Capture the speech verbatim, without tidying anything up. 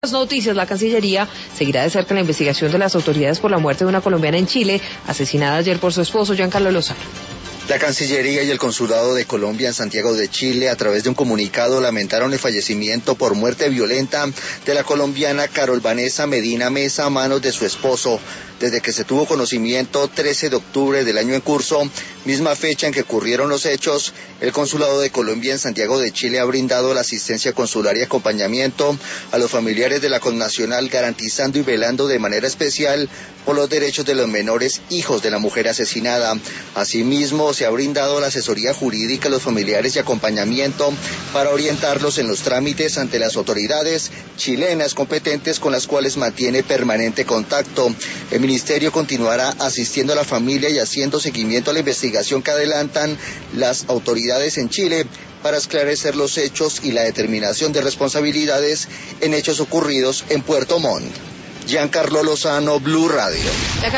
Las noticias, la Cancillería seguirá de cerca la investigación de las autoridades por la muerte de una colombiana en Chile, asesinada ayer por su esposo, Giancarlo Lozano. La Cancillería y el Consulado de Colombia en Santiago de Chile, a través de un comunicado, lamentaron el fallecimiento por muerte violenta de la colombiana Carol Vanessa Medina Mesa a manos de su esposo, desde que se tuvo conocimiento trece de octubre del año en curso, misma fecha en que ocurrieron los hechos. El Consulado de Colombia en Santiago de Chile ha brindado la asistencia consular y acompañamiento a los familiares de la connacional, garantizando y velando de manera especial por los derechos de los menores hijos de la mujer asesinada. Asimismo, se ha brindado la asesoría jurídica a los familiares y acompañamiento para orientarlos en los trámites ante las autoridades chilenas competentes con las cuales mantiene permanente contacto. El Ministerio continuará asistiendo a la familia y haciendo seguimiento a la investigación que adelantan las autoridades en Chile para esclarecer los hechos y la determinación de responsabilidades en hechos ocurridos en Puerto Montt. Giancarlo Lozano, Blue Radio.